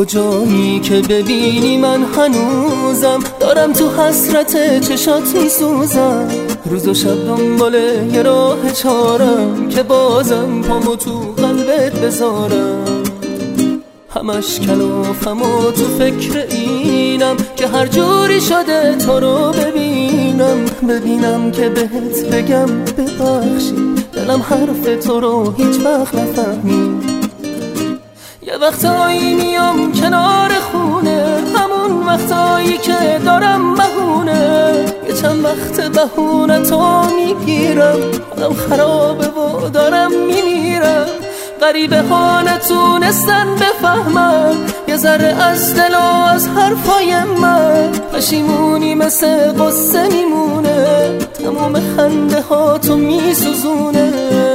کجایی که ببینی من هنوزم دارم تو حسرت چشات میسوزم. روز و شب دنبال یه راه چارم که بازم پامو تو قلبت بذارم. همش کلافم و تو فکر اینم که هر جوری شده تو رو ببینم که بهت بگم ببخشی. دلم حرف تو رو هیچ وقت نفهمید. یه وقتایی میام کنار خونه، همون وقتایی که دارم بهونه. یه چند وقت بهونه تو میگیرم، حالم خرابه و دارم میمیرم. غریبه ها نتونستن بفهمم یه ذره از دل و از حرفای من. پشیمونی مثل قصه میمونه، تموم خنده ها تو میسوزونه.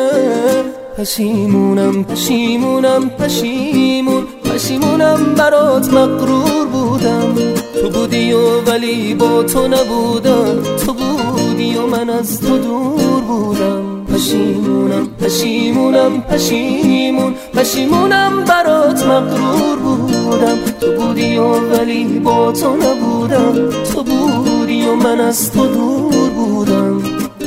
پشیمونم برات مغرور بودم. تو بودی و ولی با تو نبودم، تو بودی و من از تو دور بودم. پشیمونم برات مغرور بودم. تو بودی و ولی با تو نبودم، تو بودی و من از تو دور بودم.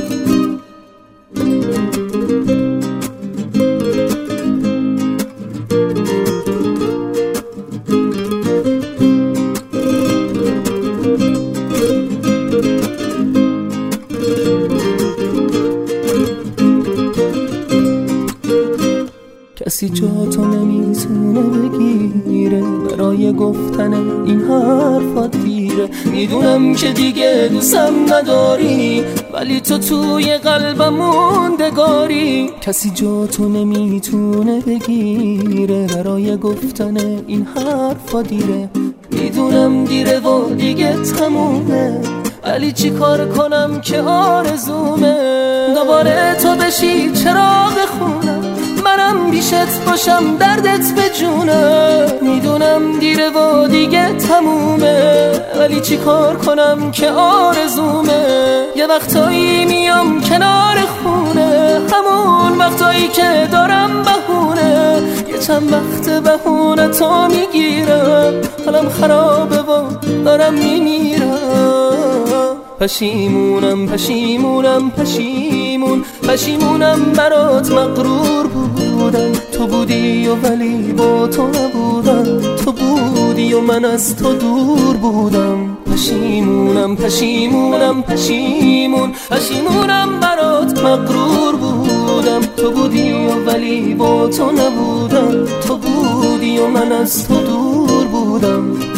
کسی جا تو نمیتونه بگیره، برای گفتن این حرفات دیره. میدونم که دیگه دوستم نداری، ولی تو توی قلبم موندگاری. کسی جا تو نمیتونه بگیره، برای گفتن این حرفات دیره. میدونم دیره و دیگه تمومه، ولی چی کار کنم که آرزومه دوباره تو بشی چراغ خونم، منم بیشت باشم دردت به جونم. میدونم دیره و دیگه تمومه، ولی چی کار کنم که آرزومه. یه وقتایی میام کنار خونه، همون وقتایی که دارم بهونه. یه چند وقت بهونه تو میگیرم، حالم خرابه و دارم میمیرم. پشیمونم برات مغرور بودم. تو بودی و ولی با تو نبودم، تو بودی و من از تو دور بودم. پشیمونم برات مغرور بودم. تو بودی و ولی با تو نبودم، تو بودی و من از تو دور بودم.